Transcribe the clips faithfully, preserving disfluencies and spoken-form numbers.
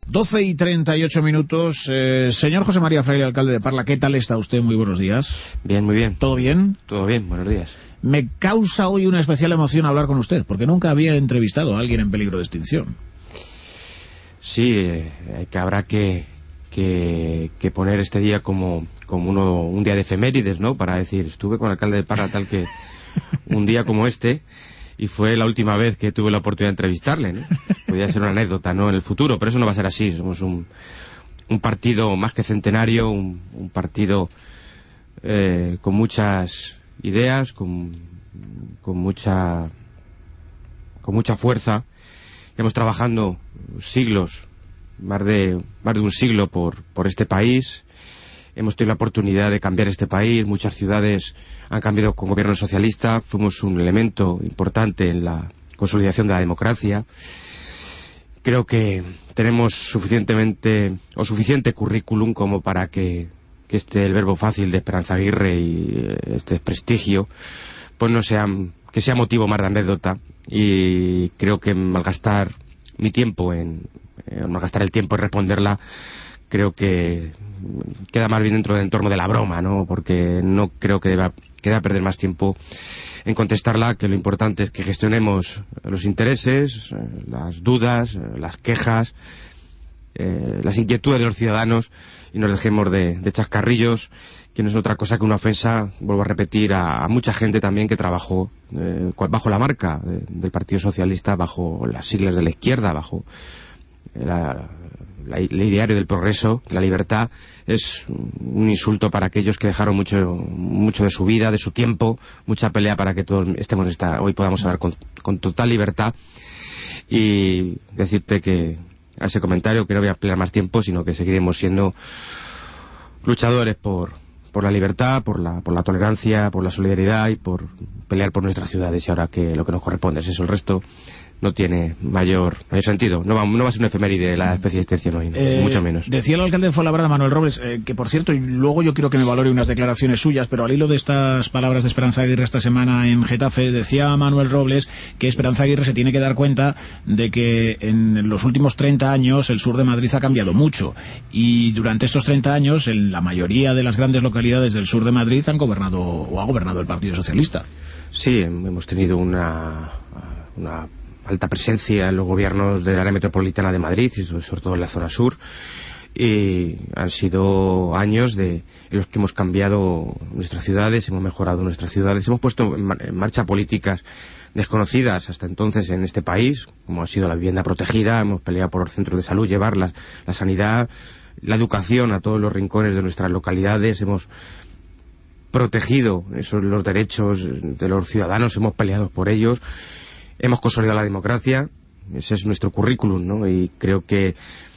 doce y treinta y ocho minutos. Eh, señor José María Fraile, alcalde de Parla, ¿qué tal está usted? Muy buenos días. Bien, muy bien. ¿Todo bien? Todo bien, buenos días. Me causa hoy una especial emoción hablar con usted, porque nunca había entrevistado a alguien en peligro de extinción. Sí, eh, que habrá que, que, que poner este día como, como uno, un día de efemérides, ¿no? Para decir, estuve con el alcalde de Parla tal que un día como este, y fue la última vez que tuve la oportunidad de entrevistarle, ¿no? Podría ser una anécdota, ¿no? En el futuro, pero eso no va a ser así. Somos un, un partido más que centenario, un, un partido eh, con muchas ideas, con, con mucha con mucha fuerza. Estamos trabajando siglos, más de más de un siglo por por este país. Hemos tenido la oportunidad de cambiar este país. Muchas ciudades han cambiado con gobierno socialista. Fuimos un elemento importante en la consolidación de la democracia. Creo que tenemos suficientemente o suficiente currículum como para que, que este el verbo fácil de Esperanza Aguirre y este prestigio pues no sea que sea motivo más de anécdota. Y creo que malgastar mi tiempo en, en malgastar el tiempo en responderla, creo que queda más bien dentro del entorno de la broma, ¿no? Porque no creo que deba, que deba perder más tiempo en contestarla, que lo importante es que gestionemos los intereses, las dudas, las quejas, eh, las inquietudes de los ciudadanos y nos dejemos de, de chascarrillos, que no es otra cosa que una ofensa, vuelvo a repetir, a, a mucha gente también que trabajó eh, bajo la marca de, del Partido Socialista, bajo las siglas de la izquierda, bajo la, la, el ideario del progreso, la libertad. Es un insulto para aquellos que dejaron mucho mucho de su vida, de su tiempo, mucha pelea para que todos estemos esta, hoy podamos hablar con, con total libertad. Y decirte que a ese comentario que no voy a emplear más tiempo, sino que seguiremos siendo luchadores por por la libertad, por la por la tolerancia, por la solidaridad y por pelear por nuestras ciudades. Y ahora que lo que nos corresponde es eso, el resto no tiene mayor, mayor sentido. No va, no va a ser una efeméride la especie de extinción hoy, eh, mucho menos. Decía el alcalde de Fuenlabrada, Manuel Robles, eh, que por cierto, y luego yo quiero que me valore unas declaraciones suyas, pero al hilo de estas palabras de Esperanza Aguirre esta semana en Getafe, decía Manuel Robles que Esperanza Aguirre se tiene que dar cuenta de que en los últimos treinta años el sur de Madrid ha cambiado mucho, y durante estos treinta años en la mayoría de las grandes localidades del sur de Madrid han gobernado o ha gobernado el Partido Socialista. Sí, hemos tenido una... una alta presencia en los gobiernos del área metropolitana de Madrid y sobre todo en la zona sur, y han sido años de, en los que hemos cambiado nuestras ciudades, hemos mejorado nuestras ciudades, hemos puesto en, en marcha políticas desconocidas hasta entonces en este país, como ha sido la vivienda protegida. Hemos peleado por los centros de salud, llevar la, la sanidad, la educación a todos los rincones de nuestras localidades. Hemos protegido esos los derechos de los ciudadanos, hemos peleado por ellos. Hemos consolidado la democracia, ese es nuestro currículum, ¿no? Y creo que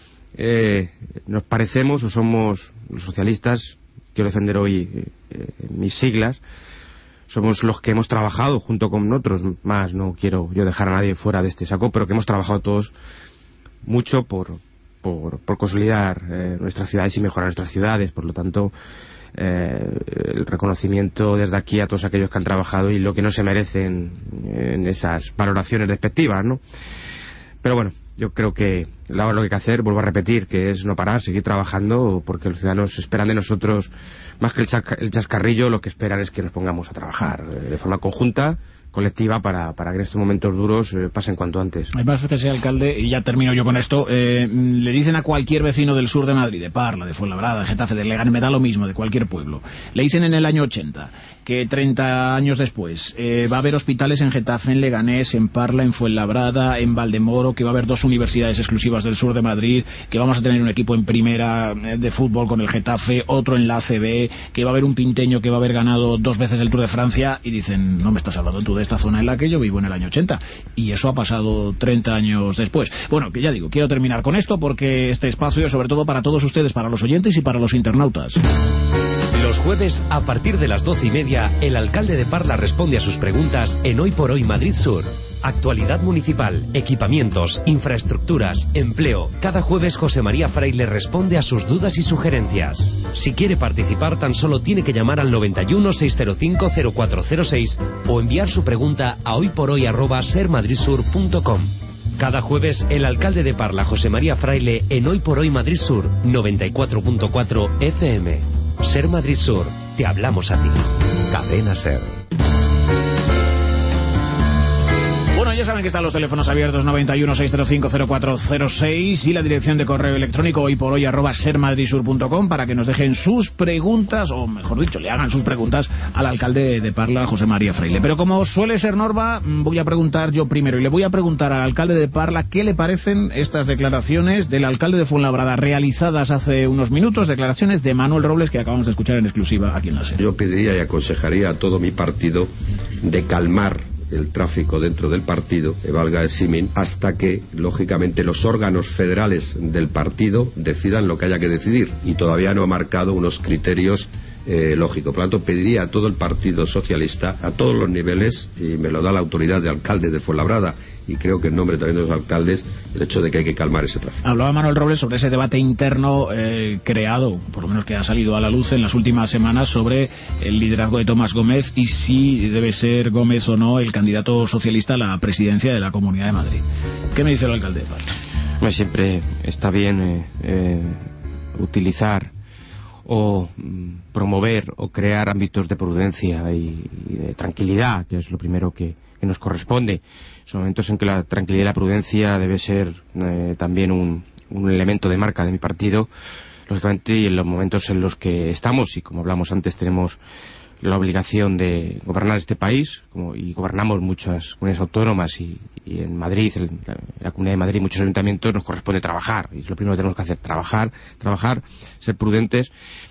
eh, nos parecemos o somos los socialistas, quiero defender hoy eh, mis siglas, somos los que hemos trabajado junto con otros más, no quiero yo dejar a nadie fuera de este saco, pero que hemos trabajado todos mucho por, por, por consolidar eh, nuestras ciudades y mejorar nuestras ciudades. Por lo tanto, Eh, el reconocimiento desde aquí a todos aquellos que han trabajado y lo que no se merecen en esas valoraciones despectivas, ¿no? Pero bueno, yo creo que ahora lo que hay que hacer, vuelvo a repetir, que es no parar, seguir trabajando, porque los ciudadanos esperan de nosotros más que el, chasca, el chascarrillo. Lo que esperan es que nos pongamos a trabajar de forma conjunta, colectiva, para, para que en estos momentos duros eh, pasen cuanto antes. Además, que sea alcalde, y ya termino yo con esto, eh, le dicen a cualquier vecino del sur de Madrid, de Parla, de Fuenlabrada, de Getafe, de Leganés, me da lo mismo, de cualquier pueblo, le dicen en el año ochenta que treinta años después eh, va a haber hospitales en Getafe, en Leganés, en Parla, en Fuenlabrada, en Valdemoro, que va a haber dos universidades exclusivas del sur de Madrid, que vamos a tener un equipo en primera de fútbol con el Getafe, otro en la A C B, que va a haber un pinteño que va a haber ganado dos veces el Tour de Francia, y dicen, no me estás hablando tú de esta zona en la que yo vivo en el año ochenta, y eso ha pasado treinta años después. Bueno, que ya digo, quiero terminar con esto porque este espacio es sobre todo para todos ustedes, para los oyentes y para los internautas. Los jueves, a partir de las doce y media, el alcalde de Parla responde a sus preguntas en Hoy por Hoy Madrid Sur. Actualidad municipal, equipamientos, infraestructuras, empleo. Cada jueves José María Fraile responde a sus dudas y sugerencias. Si quiere participar, tan solo tiene que llamar al noventa y uno, seiscientos cinco, cero cuatro cero seis o enviar su pregunta a hoyporoy arroba ser madrid sur punto com. Cada jueves, el alcalde de Parla, José María Fraile, en Hoy por Hoy Madrid Sur, noventa y cuatro punto cuatro F M. Ser Madrid Sur, te hablamos a ti. Cadena Ser. Bueno, ya saben que están los teléfonos abiertos noventa y uno, seiscientos cinco, cero cuatro cero seis y la dirección de correo electrónico hoy por hoy arroba sermadridsur punto com para que nos dejen sus preguntas, o mejor dicho, le hagan sus preguntas al alcalde de Parla, José María Fraile. Pero como suele ser norma, voy a preguntar yo primero y le voy a preguntar al alcalde de Parla qué le parecen estas declaraciones del alcalde de Fuenlabrada realizadas hace unos minutos, declaraciones de Manuel Robles que acabamos de escuchar en exclusiva aquí en la SER. Yo pediría y aconsejaría a todo mi partido de calmar el tráfico dentro del partido, que valga el símil, hasta que, lógicamente, los órganos federales del partido decidan lo que haya que decidir, y todavía no ha marcado unos criterios eh, lógicos. Por lo tanto, pediría a todo el Partido Socialista, a todos los niveles, y me lo da la autoridad de alcalde de Fuenlabrada, y creo que en nombre también de los alcaldes, el hecho de que hay que calmar ese tráfico. Hablaba Manuel Robles sobre ese debate interno eh, creado, por lo menos que ha salido a la luz en las últimas semanas, sobre el liderazgo de Tomás Gómez y si debe ser Gómez o no el candidato socialista a la presidencia de la Comunidad de Madrid. ¿Qué me dice el alcalde de Parla? Siempre está bien eh, eh, utilizar o mm, promover o crear ámbitos de prudencia y, y de tranquilidad, que es lo primero que, que nos corresponde. Son momentos en que la tranquilidad y la prudencia debe ser eh, también un, un elemento de marca de mi partido, lógicamente, y en los momentos en los que estamos, y como hablamos antes, tenemos la obligación de gobernar este país, como, y gobernamos muchas comunidades autónomas, y, y en Madrid, en la, en la Comunidad de Madrid, muchos ayuntamientos, nos corresponde trabajar, y es lo primero que tenemos que hacer, trabajar, trabajar, ser prudentes,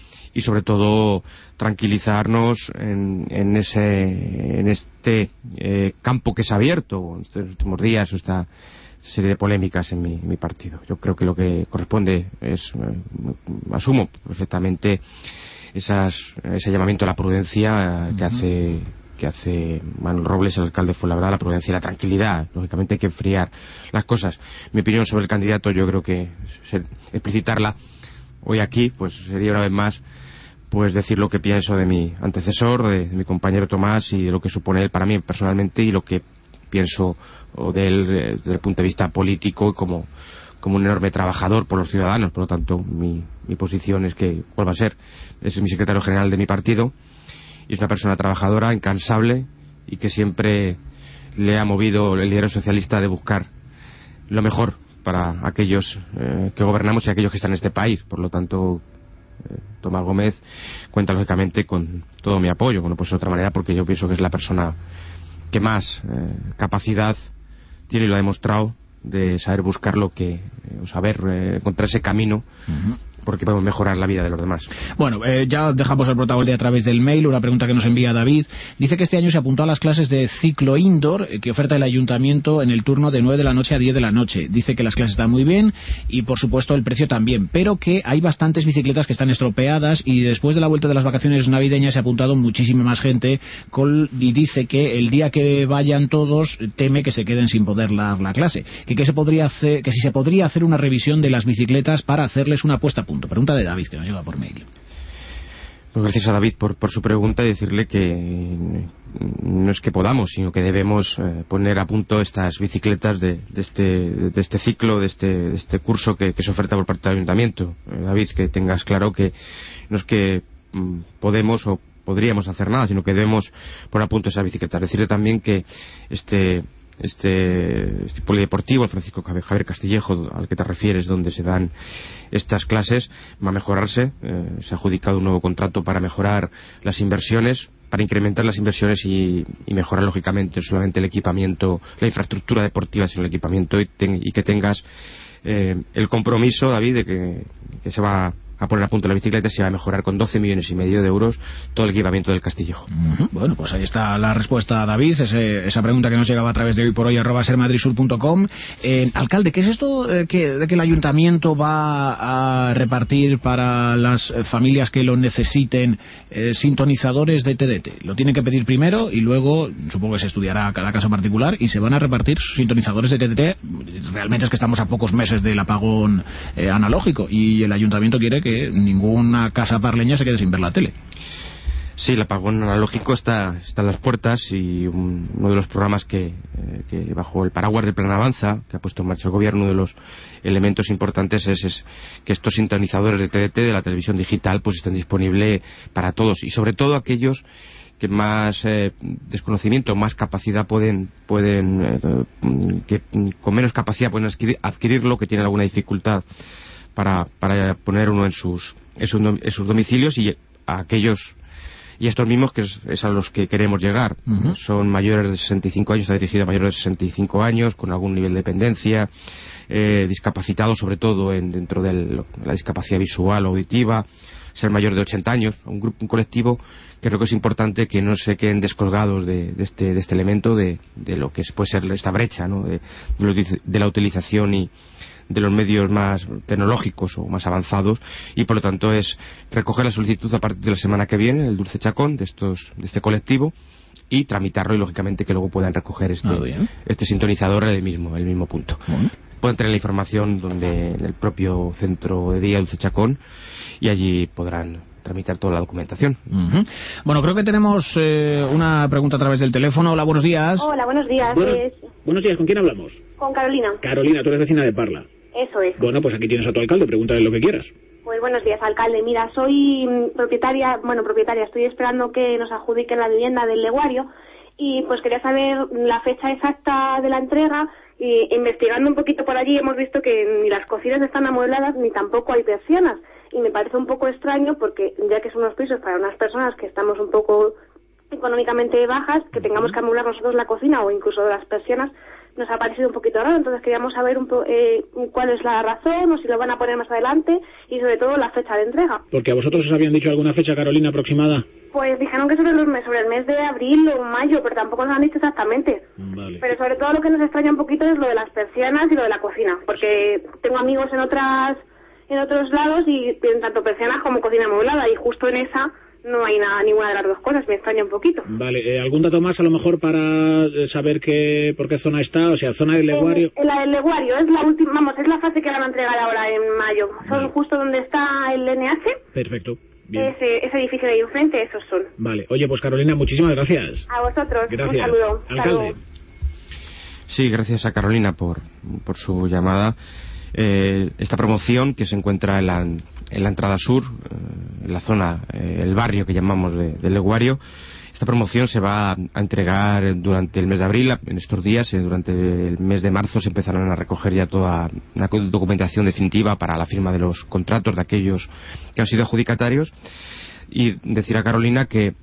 y sobre todo tranquilizarnos en, en ese en este eh, campo que se ha abierto en estos últimos días, esta serie de polémicas en mi, en mi partido. Yo creo que lo que corresponde es, eh, asumo perfectamente esas, ese llamamiento a la prudencia eh, que uh-huh. hace que hace Manuel Robles, el alcalde de Fuenlabrada, la prudencia y la tranquilidad. Lógicamente hay que enfriar las cosas. Mi opinión sobre el candidato, yo creo que ser, explicitarla hoy aquí, pues sería una vez más pues decir lo que pienso de mi antecesor, de, de mi compañero Tomás, y de lo que supone él para mí personalmente, y lo que pienso de él eh, desde el punto de vista político y como, como un enorme trabajador por los ciudadanos. Por lo tanto, mi, mi posición es que, ¿cuál va a ser? Es mi secretario general de mi partido, y es una persona trabajadora, incansable, y que siempre le ha movido el liderazgo socialista de buscar lo mejor para aquellos eh, que gobernamos y aquellos que están en este país. Por lo tanto, eh, Tomás Gómez cuenta lógicamente con todo mi apoyo, bueno, pues de otra manera, porque yo pienso que es la persona que más eh, capacidad tiene y lo ha demostrado de saber buscar lo que, eh, o saber eh, encontrar ese camino uh-huh. porque podemos mejorar la vida de los demás. Bueno, eh, ya dejamos el protagonista a través del mail, una pregunta que nos envía David. Dice que este año se apuntó a las clases de ciclo indoor eh, que oferta el ayuntamiento en el turno de nueve de la noche a diez de la noche. Dice que las clases están muy bien y, por supuesto, el precio también, pero que hay bastantes bicicletas que están estropeadas, y después de la vuelta de las vacaciones navideñas se ha apuntado muchísima más gente con, y dice que el día que vayan todos teme que se queden sin poder dar la clase. Que, que, se podría hacer, que si se podría hacer una revisión de las bicicletas para hacerles una puesta a punto. Pregunta de David, que nos llega por mail. Pues gracias a David por, por su pregunta, y decirle que no es que podamos, sino que debemos eh, poner a punto estas bicicletas de, de, este, de este ciclo, de este, de este curso que, que se oferta por parte del ayuntamiento. Eh, David, que tengas claro que no es que mm, podemos o podríamos hacer nada, sino que debemos poner a punto esas bicicletas. Decirle también que este Este, este polideportivo, el Francisco Javier Castillejo, al que te refieres, donde se dan estas clases, va a mejorarse. Eh, se ha adjudicado un nuevo contrato para mejorar las inversiones, para incrementar las inversiones y, y mejorar, lógicamente, no solamente el equipamiento, la infraestructura deportiva, sino el equipamiento, y, ten, y que tengas eh, el compromiso, David, de que, que se va a poner a punto la bicicleta, se va a mejorar con doce millones y medio de euros todo el equipamiento del Castillejo. Uh-huh. Bueno, pues ahí está la respuesta, David, ese, esa pregunta que nos llegaba a través de hoy por hoy arroba sermadridsur punto com. Eh, alcalde, ¿qué es esto eh, que, de que el ayuntamiento va a repartir para las familias que lo necesiten eh, sintonizadores de T D T? Lo tienen que pedir primero y luego supongo que se estudiará cada caso particular y se van a repartir sintonizadores de T D T. Realmente es que estamos a pocos meses del apagón eh, analógico y el ayuntamiento quiere que ninguna casa parleña se quede sin ver la tele. Sí, el apagón analógico está, está en las puertas y un, uno de los programas que, eh, que bajo el paraguas del Plan Avanza, que ha puesto en marcha el Gobierno, uno de los elementos importantes es, es que estos sintonizadores de T D T de la televisión digital pues estén disponibles para todos y sobre todo aquellos que más eh, desconocimiento, más capacidad pueden, pueden eh, que con menos capacidad pueden adquirir, adquirirlo, que tienen alguna dificultad para, para poner uno en sus, en sus, en sus domicilios y a aquellos y estos mismos que es, es a los que queremos llegar. Uh-huh. Son mayores de sesenta y cinco años, está dirigido a mayores de sesenta y cinco años, con algún nivel de dependencia, eh, discapacitados sobre todo en, dentro de la discapacidad visual o auditiva, ser mayor de ochenta años, un grupo, un colectivo que creo que es importante que no se queden descolgados de, de, este, de este elemento, de, de lo que puede ser esta brecha, ¿no? de, de la utilización y de los medios más tecnológicos o más avanzados, y por lo tanto es recoger la solicitud a partir de la semana que viene, el Dulce Chacón, de estos de este colectivo, y tramitarlo y lógicamente que luego puedan recoger este, ah, este sintonizador en el mismo, el mismo punto. Bueno. Pueden tener la información donde en el propio centro de día Dulce Chacón y allí podrán tramitar toda la documentación. Uh-huh. Bueno, creo que tenemos eh, una pregunta a través del teléfono. Hola, buenos días. Hola, buenos días. Bueno, es... Buenos días, ¿con quién hablamos? Con Carolina. Carolina, tú eres vecina de Parla. Eso es. Bueno, pues aquí tienes a tu alcalde, pregúntale lo que quieras. Pues buenos días, alcalde. Mira, soy propietaria, bueno, propietaria, estoy esperando que nos adjudiquen la vivienda del Leguario y pues quería saber la fecha exacta de la entrega y investigando un poquito por allí hemos visto que ni las cocinas están amuebladas ni tampoco hay persianas y me parece un poco extraño porque ya que son unos pisos para unas personas que estamos un poco económicamente bajas, que tengamos que amueblar nosotros la cocina o incluso las persianas, nos ha parecido un poquito raro, entonces queríamos saber un po eh, cuál es la razón o si lo van a poner más adelante y sobre todo la fecha de entrega. Porque a vosotros os habían dicho alguna fecha, Carolina, aproximada. Pues dijeron que sobre, los mes, sobre el mes de abril o mayo, pero tampoco nos han dicho exactamente. Vale. Pero sobre todo lo que nos extraña un poquito es lo de las persianas y lo de la cocina, porque tengo amigos en otras en otros lados y tienen tanto persianas como cocina amueblada y justo en esa no hay nada, ninguna de las dos cosas, me extraña un poquito. Vale, eh, ¿algún dato más a lo mejor para saber qué, por qué zona está? O sea, zona del Leguario. En, en la del Leguario, es la última, vamos, es la fase que van a entregar ahora en mayo. Son vale. Justo donde está el N H. Perfecto. Bien. Ese, ese edificio de ahí enfrente, esos son. Vale, oye, pues Carolina, muchísimas gracias. A vosotros, gracias. Un saludo. Alcalde. Sí, gracias a Carolina por, por su llamada. Eh, esta promoción que se encuentra en la, en la entrada sur, eh, en la zona, eh, el barrio que llamamos de, de Leguario, esta promoción se va a entregar durante el mes de abril, en estos días, eh, durante el mes de marzo se empezarán a recoger ya toda la documentación definitiva para la firma de los contratos de aquellos que han sido adjudicatarios, y decir a Carolina que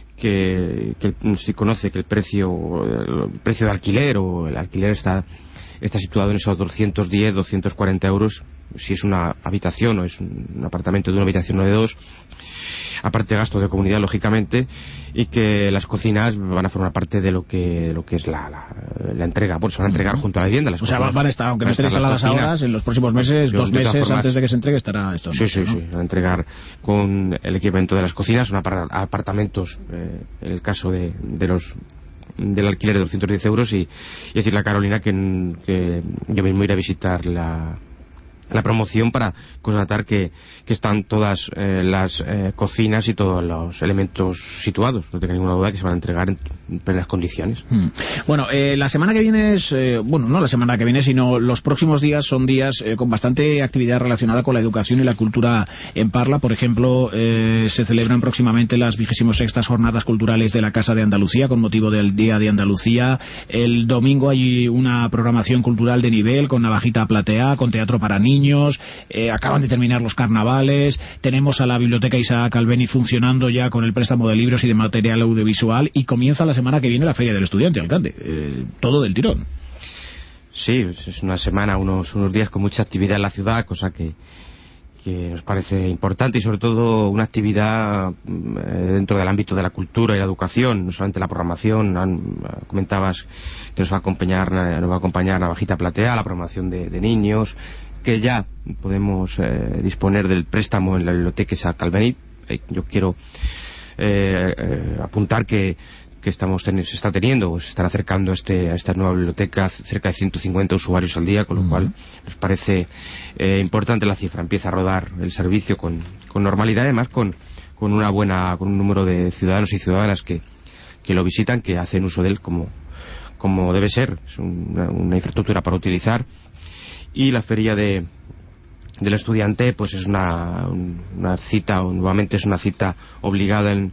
que, que si conoce que el precio el precio de alquiler o el alquiler está está situado en esos doscientos diez, doscientos cuarenta euros si es una habitación o es un apartamento de una habitación o de dos, aparte de gasto de comunidad lógicamente, y que las cocinas van a formar parte de lo que de lo que es la, la, la entrega, pues se van a entregar uh-huh. junto a la vivienda. Las o sea, van a estar, aunque no estén instaladas ahora, en los próximos meses, Yo, dos meses formas, antes de que se entregue estará esto. Sí, sí, ¿no? sí, van a entregar con el equipamiento de las cocinas, son apartamentos, eh, en el caso de, de los del alquiler de doscientos diez euros y, y decirle a Carolina que, que yo mismo iré a visitar la, la promoción para constatar que, que están todas eh, las eh, cocinas y todos los elementos situados. No tengo ninguna duda que se van a entregar en, en plenas condiciones. Mm. Bueno, eh, la semana que viene es, eh, bueno, no la semana que viene, sino los próximos días son días eh, con bastante actividad relacionada con la educación y la cultura en Parla. Por ejemplo, eh, se celebran próximamente las vigésimas sextas jornadas culturales de la Casa de Andalucía con motivo del Día de Andalucía. El domingo hay una programación cultural de nivel con Navajita Platea, con teatro para niños. Niños, eh, acaban de terminar los carnavales, tenemos a la Biblioteca Isaac Albeni funcionando ya con el préstamo de libros y de material audiovisual y comienza la semana que viene la Feria del Estudiante, alcalde, eh, todo del tirón. Sí, es una semana, unos, unos días con mucha actividad en la ciudad, cosa que, que nos parece importante y sobre todo una actividad eh, dentro del ámbito de la cultura y la educación, no solamente la programación. Han, comentabas que nos va a acompañar, nos va a acompañar Navajita Platea, la programación de, de niños, que ya podemos eh, disponer del préstamo en la Biblioteca Isaac Albeni. Eh, yo quiero eh, eh, apuntar que, que estamos ten, se está teniendo o se están acercando a, este, a esta nueva biblioteca cerca de ciento cincuenta usuarios al día, con lo uh-huh. cual nos parece eh, importante la cifra. Empieza a rodar el servicio con, con normalidad, además con, con una buena, con un número de ciudadanos y ciudadanas que, que lo visitan, que hacen uso de él como, como debe ser. Es una, una infraestructura para utilizar. Y la feria de del estudiante pues es una, una cita, o nuevamente es una cita obligada en,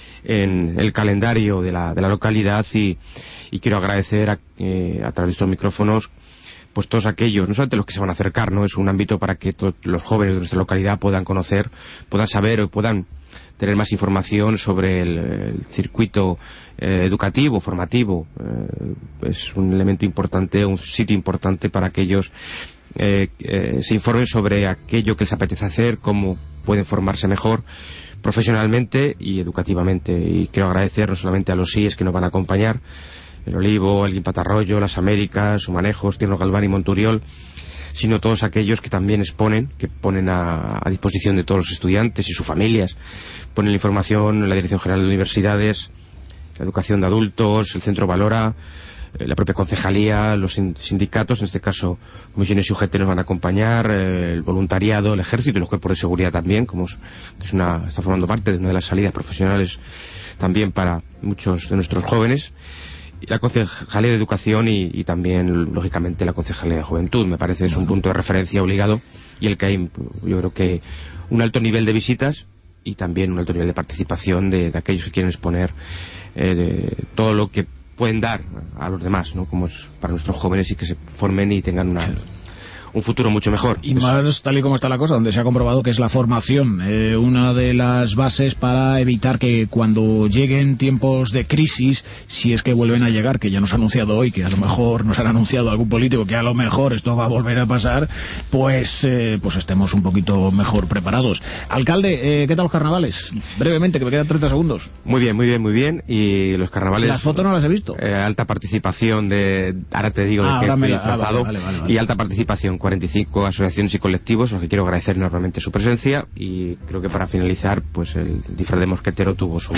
en el calendario de la, de la localidad, y, y quiero agradecer a, eh, a través de estos micrófonos pues todos aquellos, no solamente los que se van a acercar, no es un ámbito para que todos los jóvenes de nuestra localidad puedan conocer, puedan saber o puedan tener más información sobre el, el circuito eh, educativo, formativo. Eh, es un elemento importante, un sitio importante para que ellos eh, eh, se informen sobre aquello que les apetece hacer, cómo pueden formarse mejor profesionalmente y educativamente. Y quiero agradecer no solamente a los S I E S que nos van a acompañar, el Olivo, el Guimpatarroyo, las Américas, Humanejos, Tierno Galván y Monturiol, sino todos aquellos que también exponen, que ponen a, a disposición de todos los estudiantes y sus familias, ponen la información en la Dirección General de Universidades, la Educación de Adultos, el Centro Valora, eh, la propia concejalía, los sindicatos, en este caso comisiones y U G T nos van a acompañar, eh, el voluntariado, el ejército y los cuerpos de seguridad también, como es, que es una, está formando parte de una de las salidas profesionales también para muchos de nuestros jóvenes. La Concejalía de Educación y, y también, lógicamente, la Concejalía de Juventud. Me parece que es un punto de referencia obligado, y el que hay, yo creo que un alto nivel de visitas y también un alto nivel de participación de, de aquellos que quieren exponer eh, de todo lo que pueden dar a los demás, ¿no? Como es para nuestros jóvenes, y que se formen y tengan una... un futuro mucho mejor. Y más tal y como está la cosa, donde se ha comprobado que es la formación eh, una de las bases para evitar que cuando lleguen tiempos de crisis, si es que vuelven a llegar, que ya nos ha anunciado hoy, que a lo mejor nos han anunciado algún político que a lo mejor esto va a volver a pasar, pues eh, pues estemos un poquito mejor preparados. Alcalde, eh, ¿qué tal los carnavales? Brevemente, que me quedan treinta segundos. Muy bien, muy bien, muy bien. Y los carnavales... Las fotos no las he visto. Eh, alta participación de... Ahora te digo ah, de qué fui la... disfrazado. ah, vale, vale, vale, vale. Y alta participación, cuarenta y cinco asociaciones y colectivos, a los que quiero agradecer enormemente su presencia. Y creo que para finalizar, pues el disfraz de mosquetero tuvo su...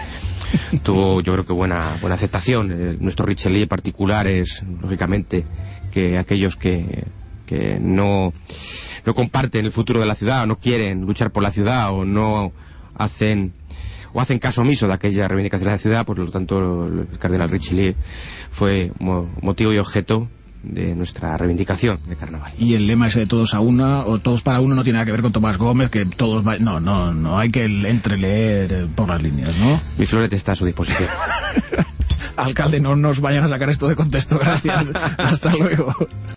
tuvo, yo creo que buena buena aceptación. Eh, nuestro Richelieu particular es, lógicamente, que aquellos que... que no, no comparten el futuro de la ciudad, o no quieren luchar por la ciudad, o no hacen o hacen caso omiso de aquella reivindicación de la ciudad, por lo tanto el cardenal Richelieu fue motivo y objeto de nuestra reivindicación de carnaval. Y el lema ese de todos a una o todos para uno no tiene nada que ver con Tomás Gómez, que todos va... no, no, no hay que entreleer por las líneas, ¿no? Mi florete está a su disposición. Alcalde, no nos vayan a sacar esto de contexto, gracias. Hasta luego.